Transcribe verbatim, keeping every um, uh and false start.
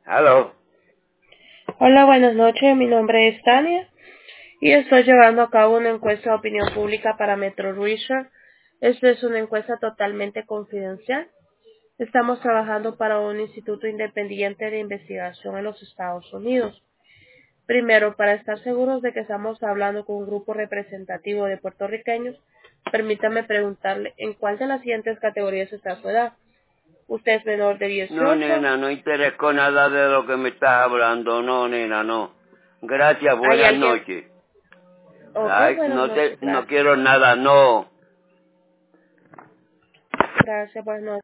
Aló. Hola, buenas noches. Mi nombre es Tania y estoy llevando a cabo una encuesta de opinión pública para Metro Research. Esta es una encuesta totalmente confidencial. Estamos trabajando para un instituto independiente de investigación en los Estados Unidos. Primero, para estar seguros de que estamos hablando con un grupo representativo de puertorriqueños, permítame preguntarle en cuál de las siguientes categorías está su edad. ¿Usted es menor de No, dieciocho? nena, no interesco nada de lo que me estás hablando. No, nena, no. Gracias, ¿Hay buenas alguien? noches. Ok, Ay, buenas no te, noches. no Gracias. quiero nada, no. Gracias, buenas noches.